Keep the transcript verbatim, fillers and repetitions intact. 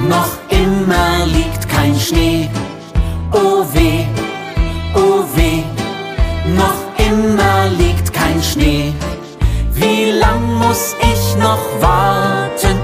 noch immer liegt kein Schnee. Oh weh, oh weh, noch immer liegt kein Schnee. Wie lang muss ich noch warten?